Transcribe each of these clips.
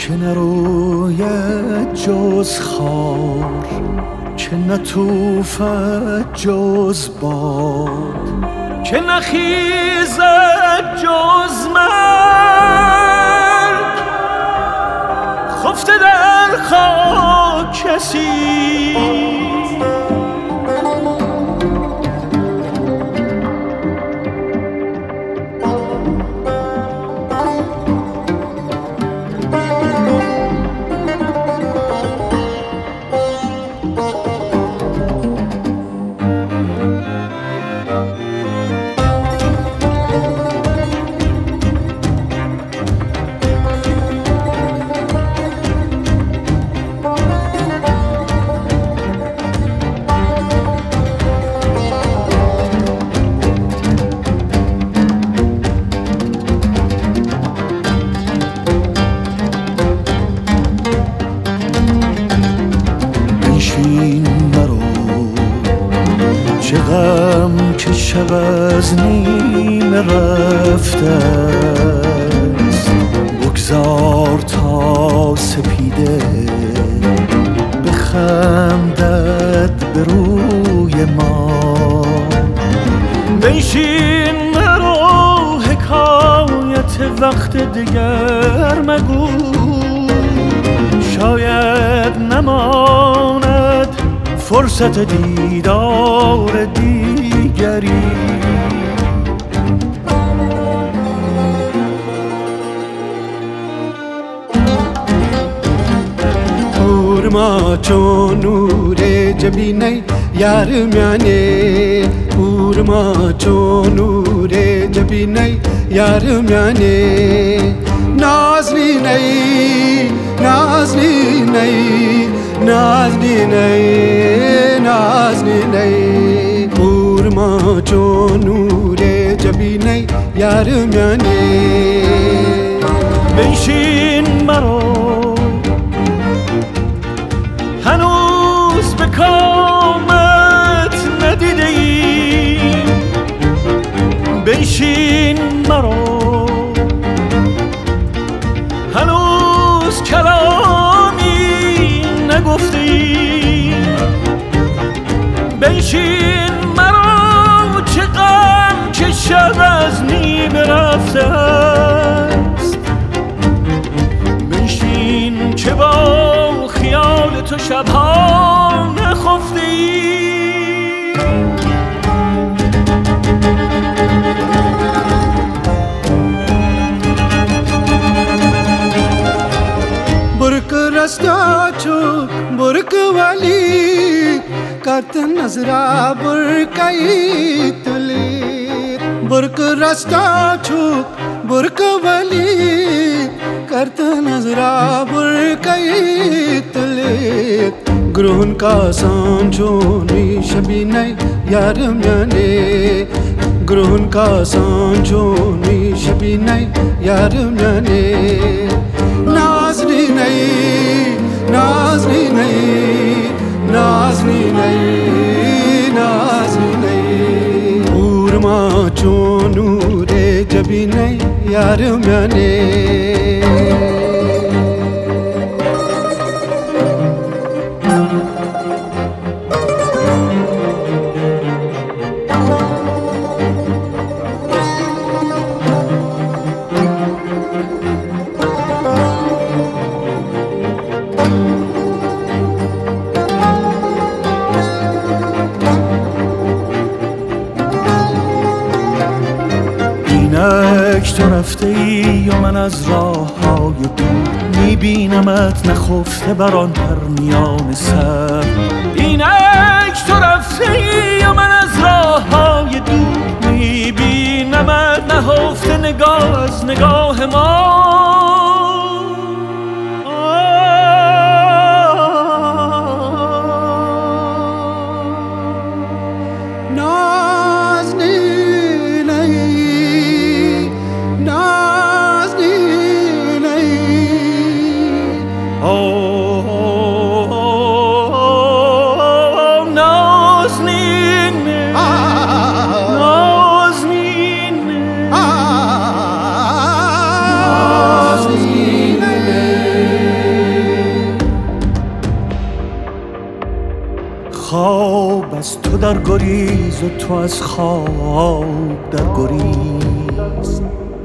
که نروید جز خار، که نتوفد جز باد، که نخیزد جز مرگ، خفته در خاک کسی چه غم که شب از نیمه رفته است، بگذار تا سپیده بخندد به روی ما. بنشین مرو حکایت وقت دگر مگو، شاید نماند فرصت دیدار دیگری. ما چون نور جبینه یار میانه، ما چون نور جبینه یار میانه. نازنینه نازنینه نازنینه نازنینه، ما چون نور جبینه یار میانه. بنشین مرو هنوز به کامت ندیده ایم، بنشین مرو هنوز کلامی نگفته ایم، بنشین مرو چه غم که شب از نیمه رفته است، بنشین که با خیال تو شبها نخفته ای. برک رستا چوک برک والی کت نظرا برکای تلی. برک رستا چوک برک والی کت نظرا برکای تلی. گرون کا سانجونی شبینه یار میانه، گرون کا سانجونی شبینه یار میانه. نازنینه نازنینه نازنینه نازنینه، ما چون نور جبینه یار میانه. اینک تو رفته ای و من از راه های دور میبینمت نخفته بر آن پرنیان سر. اینک تو رفته ای و من از راه های دور میبینمت نهفته نگاه از نگاه ما. تو در گریز و تو از خواب در گریز.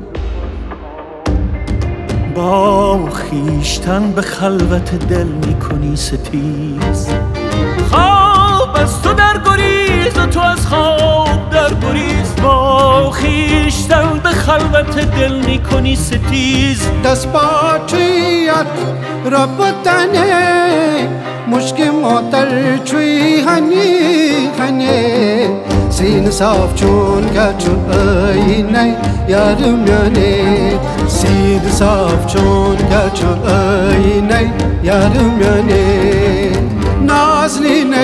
با خیشتن به خلوت دل میکنی ستیز. خواب از تو در گریز و تو از خواب در گریز. با خیشتن به خلوت دل میکنی ستیز. دست باچویت را بطنه مشک مادر چوی هنی هنی. سین صاف چون گچون اینه یارم یانه. سین صاف چون گچون اینه یارم یانه. نازلینه